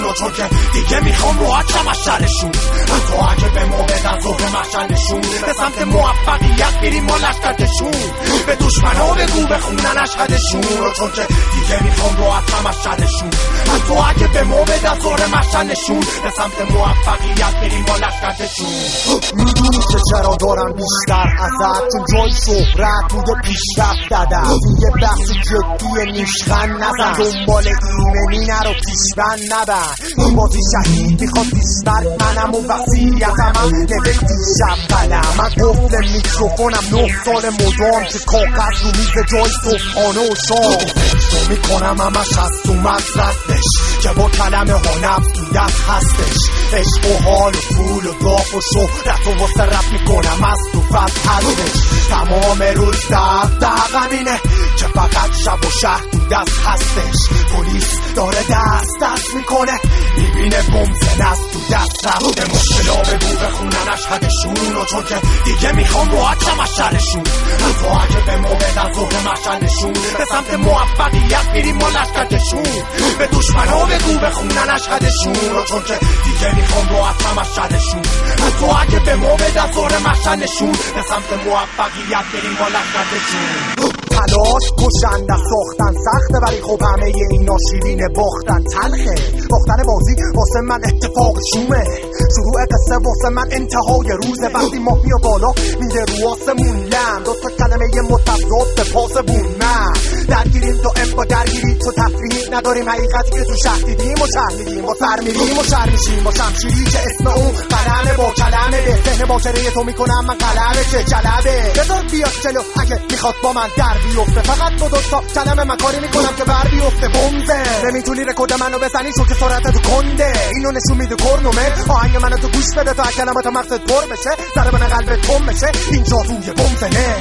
و چون که دیگه میخوام رو حتی مشعلشون تو اگه به ما بدن ظهر مشعلشون به سمت موفقیت میریم ما لشکرشون به دشمنا بگو بخونن اشهدشون و چون که دیگه میخوام رو حتی مشعلشون تو اگه به ما بدن ظهر مشعلشون به سمت موفقیت میریم ما لشکرشون میدونی که چرا دارم بیشتر ازت چون جای شهرت بوده پیشرفت دادم یه بحث جدی نیشخن نزن دنبال ایمنی نرو پیشبند نبن این بازی شهید میخواد بیشتر منم و وسیعتم هم نوشتی شب قلم من قفل میکروفونم 9 سال مدام که کاغذ رو میز جای صبحانه و شام فکر میکنم همش هست اومد رستش که با کلمه ها نفس تو دست هستش عشق و حال و پول و داف و شهرت و واسه رپ میکنم از تو فت هستش تمام روز دقم اینه که فقط شب و شهر تو دست هستش پلیس داره دست میکنه میبینه بمزن از تو دست رفته مشکلا بگو بخونن اشهدشون و چون که دیگه میخوام رو حتی مشعلشون تو اگه به ما بدن ظهر مشعلشون به سمت موفقیت میریم ما لشکرشون به دشمنا بگو بخونن اشهدشون و چون که دیگه میخوام رو حتی مشعلشون تو اگه به ما بدن ظهر مشعلشون به سمت موفقیت میریم ما لشکرشون تلاش کشنده ساختن سخته ولی خب همه اینا شیرین باختن تلخه باختن بازی واسه من اتفاق شومه شروع قصه واسه من انتهای روزه وقتی ماه میاد بالا میده رو آسمون لم دو تا کلمه متضاد به پاس بون من درگیریم دائم با درگیری تو تفریح نداریم حقیقتی که تو شهر دیدیم و شهر میدیم و سر میریم و شهر میشیم با شمشیری که اسم اون قلمه با کلمه به ذهن باکره تو میکنم من قلمه که جلبه بذار بیاد جلو اگه میخواد با من در بیفته فقط با 2 تا کلمه من کاری میکنم که بر بیفته بمزه نمیتونی رکورد منو بزنی چون که سرعت تو کنده اینو نشون میده کرنومه آهنگ منو تو گوش بده تا کلمات مغزت پر بشه ضربان قلبت تم بشه اینجا روی بمزنه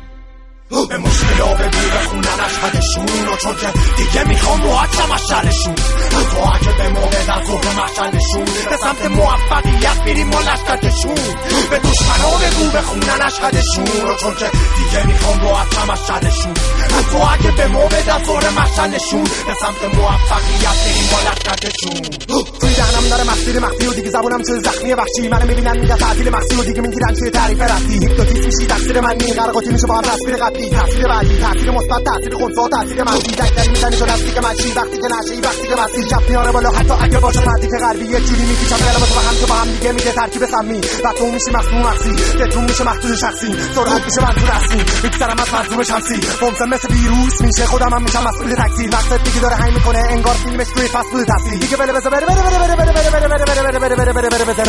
به مشکلا بگو بخونن اشهدشون و چون که دیگه میخوام رو حتی مشعلشون تو اگه به ما بدن ظهر مشعلشون به سمت موفقیت میریم ما لشکرشون به دشمنا بگو بخونن اشهدشون و چون که دیگه میخوام رو حتی مشعلشون تو اگه به ما بدن ظهر مشعلشون به سمت موفقیت میریم ما لشکرشون توی دهنم داره مخفی و دیگه زبونم شده زخمی وحشی منو میبینن میگن تعطیل مخفی و دیگه میگیرن توی تعریف رفتی هیپنوتیزم میشی تقصیر من نی قرقاتی میشه با هم تصویر قبلی تاثیر بعدی تاثیر مثبت تاثیر خنثی تاثیر منفی دکتری میزنی تو دستی که مچی وقتی که نشی وقتی که مستی چپ میاره بالا حتی اگه باشه مردی که غربی یه جوری میکشم کلماتو با هم دیگه میده ترکیب سمی بعد تو میشی مخدوم مخفی دتون میشه محدود شخصی سرعت میشه منظور اصلی میگذرم از منظور شمسی بمزن مثل ویروس میشه خودم هم میشم مسئول تکثیر وقتت دیگه داره هی میکنه انگار فیلمش توی فست فود تاثیر دیگه بره بره بره بره بره بره بره بره بره بره بره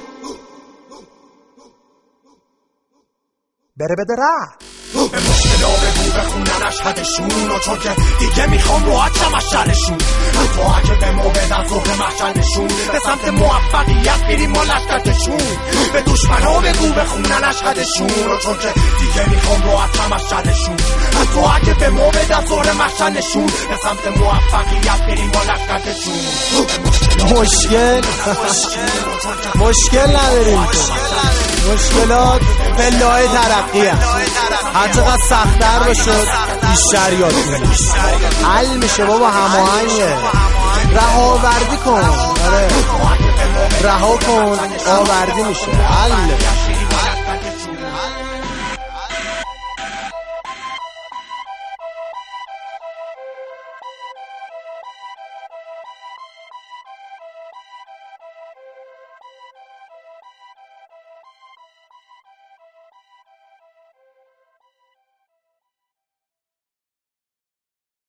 بره بده رفت به مشکلا بگو بخونن اشهدشون و چون که دیگه میخوام رو حتی مشعلشون تو اگه به ما بدن ظهر مشعلشون به سمت موفقیت میریم ما لشکرشون به دشمنا بگو بخونن اشهدشون و چون که دیگه میخوام رو حتی مشعلشون تو اگه به ما بدن ظهر مشعلشون به سمت موفقیت میریم ما لشکرشون مشکل نداریم مشکلات پله‌های ترقیه هر چقدر سخت‌تر بشه بیشتر یاد می‌گیری حل میشه بابا هماهنگه رهاوردی کن آره رها کن آوردی میشه حل